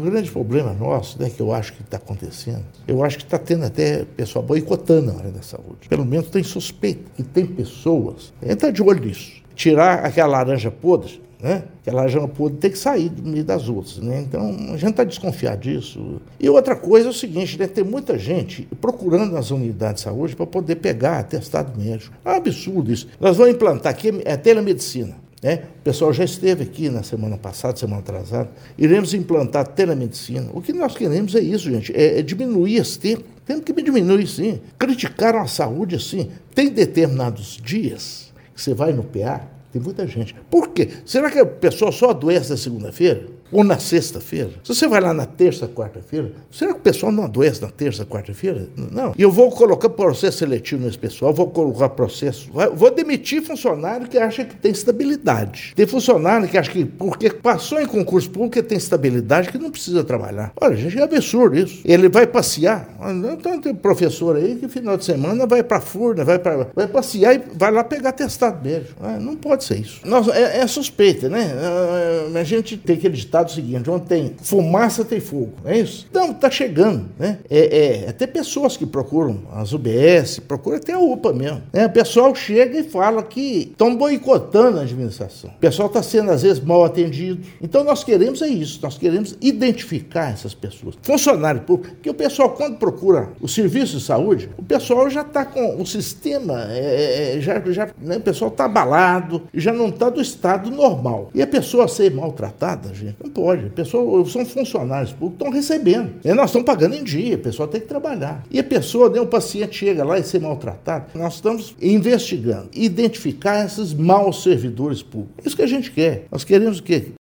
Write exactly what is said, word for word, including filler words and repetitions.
grande problema nosso, né, que eu acho que está acontecendo, eu acho que está tendo até pessoal boicotando a área da saúde. Pelo menos tem suspeita que tem pessoas, entra de olho nisso, tirar aquela laranja podre, né? Aquela laranja podre tem que sair do meio das outras, né? Então a gente está desconfiado disso. E outra coisa é o seguinte, né? Tem muita gente procurando nas unidades de saúde para poder pegar atestado médico. É um absurdo isso. Nós vamos implantar aqui a telemedicina. Né? O pessoal já esteve aqui na semana passada, semana atrasada. Iremos implantar a telemedicina. O que nós queremos é isso, gente, é, é diminuir esse tempo. Temos que diminuir, sim. Criticaram a saúde, assim. Tem determinados dias que você vai no P A, tem muita gente. Por quê? Será que a pessoa só adoece na segunda-feira? Ou na sexta-feira? Se você vai lá na terça, quarta-feira, será que o pessoal não adoece na terça, quarta-feira? Não. E eu vou colocar processo seletivo nesse pessoal, vou colocar processo, vou demitir funcionário que acha que tem estabilidade. Tem funcionário que acha que, porque passou em concurso público, que tem estabilidade, que não precisa trabalhar. Olha, gente, é absurdo isso. Ele vai passear. Então tem um professor aí que final de semana vai para a Furna, vai, pra, vai passear e vai lá pegar atestado médico. Não pode ser isso. Nossa, é, é suspeita, né? A gente tem aquele ditado o seguinte, onde tem fumaça tem fogo, é isso? Então, tá chegando, né? É, é, até pessoas que procuram as U B S, procuram até a U P A mesmo, né? O pessoal chega e fala que estão boicotando a administração. O pessoal está sendo, às vezes, mal atendido. Então, nós queremos é isso, nós queremos identificar essas pessoas. Funcionário público, porque o pessoal, quando procura o serviço de saúde, o pessoal já está com o sistema, é, já, já, né? O pessoal está abalado, já não está do estado normal. E a pessoa ser maltratada, gente, não pode. A pessoa, são funcionários públicos, estão recebendo. E nós estamos pagando em dia, a pessoa tem que trabalhar. E a pessoa, né, o paciente chega lá e ser maltratado. Nós estamos investigando, identificar esses maus servidores públicos. Isso que a gente quer. Nós queremos o quê?